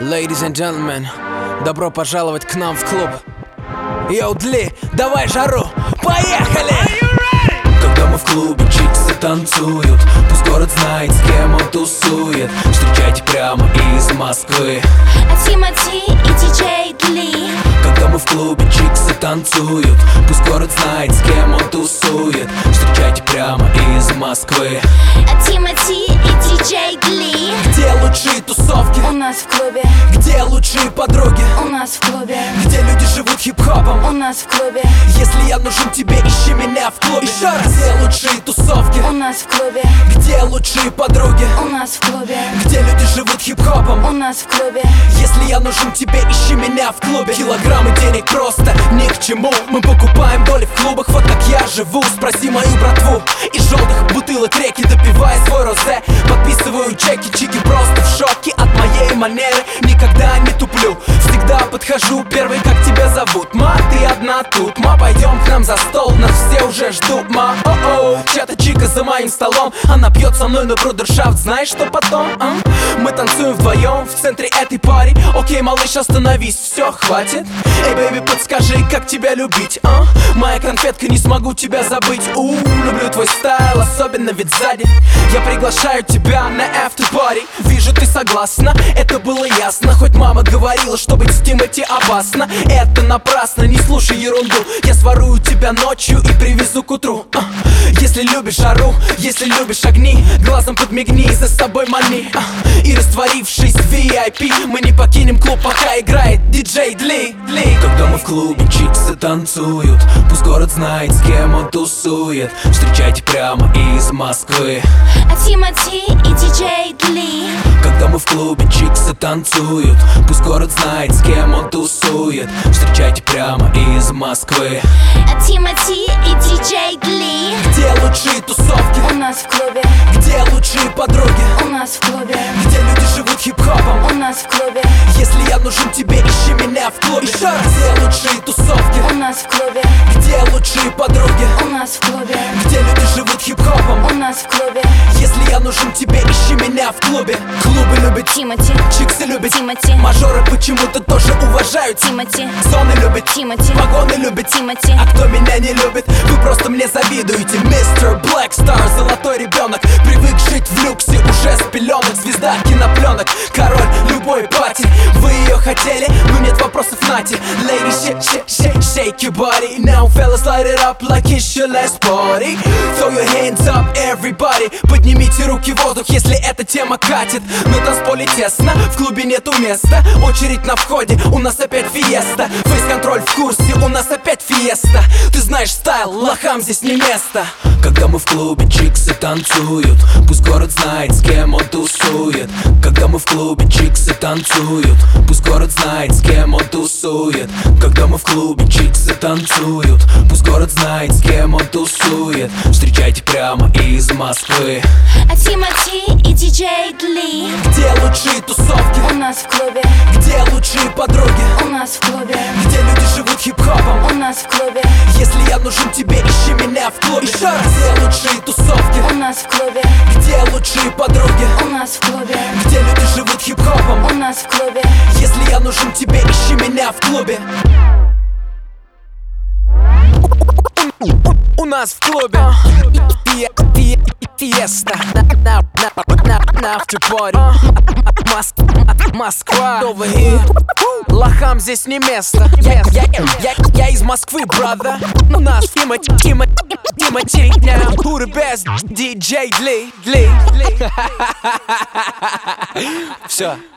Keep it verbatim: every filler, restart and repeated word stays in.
Ladies and gentlemen, добро пожаловать к нам в клуб. Йоу, Дли, давай жару, поехали! Когда мы в клубе, чиксы танцуют, пусть город знает, с кем он тусует. Встречайте прямо из Москвы Тимати и диджей Дли. Когда мы в клубе, чиксы танцуют, пусть город знает, с кем он тусует. Встречайте прямо из Москвы Тимати и диджей Дли. Где лучшие тусовки? У нас в клубе. Где лучшие подруги? У нас в клубе. Где люди живут хип-хопом? У нас в клубе. Если я нужен тебе, ищи меня в клубе. Еще раз. Где лучшие тусовки? У нас в клубе. Где лучшие подруги? У нас в клубе. Где люди живут хип-хопом? У нас в клубе. Если я нужен тебе, ищи меня в клубе. Килограммы денег просто ни к чему. Мы покупаем доли в клубах, вот как я живу. Спроси мою братву. Из желтых бутылок реки допивая свой розе. Подписываю чеки, чики просто в шоке от моей манеры. Никогда не туплю, всегда подхожу первый. Как тебя зовут? Ма, ты одна тут. Ма, пойдем к нам за стол, нас все уже ждут. Ма, о-о, чья-то чика за моим столом. Она пьет со мной на брудершафт, знаешь, что потом? А? Мы танцуем вдвоем в центре этой пари. Окей, малыш, остановись, все, хватит. Эй, бэйби, подскажи, как тебя любить, а? Моя конфетка, не смогу тебя забыть. У, люблю твой стайл, особенно ведь сзади. Я приглашаю тебя на after party. Вижу, ты согласна, это было ясно. Хоть мама говорила, что быть с Тимати опасно. Это напрасно, не слушай ерунду. Я сворую тебя ночью и привезу к утру. а. Если любишь жару, если любишь огни, глазом подмигни, за собой мани. а. И растворившись в ви ай пи, мы не покинем клуб, пока играет диджей Дли, Дли. Когда мы в клубе, чиксы танцуют, пусть город знает, с кем он тусует. Встречайте прямо из Москвы Тимати и диджей Дли. Когда мы в клубе, чиксы танцуют, пусть город знает, с кем он тусует. Встречайте прямо из Москвы Тимати и диджей Дли. Где лучшие тусовки? У нас в клубе. Где лучшие подруги? У нас в клубе. Где люди живут хип-хопом? У нас в клубе. Если я нужен тебе, ищи меня в клубе. Еще раз. Где лучшие тусовки? У нас в клубе. Где лучшие подруги? У нас в клубе. Где люди живут хип-хопом? У нас в клубе. Если я нужен тебе, ищи меня в клубе. Клубы любят, Тимати. чиксы любят, Тимати. мажоры почему-то тоже уважают. Тимати. Зоны любят, Тимати. вагоны любят, Тимати. а кто меня не любит, вы просто мне завидуете. Мистер Блэк Стар, золотой ребенок, привык жить в люксе уже с пеленок. Звезда кинопленок, король любой пати. Вы ее хотели, но нет вопросов, нате. Ladies, shake, shake, shake, shake your body. Now fellas, light it up like it's your last party. Throw your hands up, everybody. Поднимите руки в воздух, если эта тема катит. На танцполе тесно, в клубе нету места. Очередь на входе, у нас опять фиеста. Фейс-контроль в курсе, у нас опять фиеста. Ты знаешь стайл, лохам здесь не место. Когда мы в клубе, чиксы танцуют, пусть город знает, с кем он тусует. Когда мы в клубе, чиксы танцуют, пусть город знает, с кем он тусует. Когда мы в клубе, чиксы танцуют, пусть город знает, с кем он тусует. Встречайте прямо из Москвы Тимати и диджей Дли. Где лучшие тусовки? У нас в клубе. Где лучшие подруги? У нас в клубе. Где люди живут хип-хопом? У нас в клубе. Если я нужен тебе, ищи меня в клубе. Еще раз. Где лучшие тусовки? У нас в клубе. Где лучшие подруги? У нас в клубе. Где люди живут хип-хопом? У нас в клубе. Если я нужен тебе, ищи меня в клубе. У нас в клубе фиеста на автопаре. Москва, over here. Лохам здесь не место. Я, я, я, я из Москвы, brother. У нас Тимати, Тимати, Тимати. Who the best? диджей Дли, Дли, Дли. Все.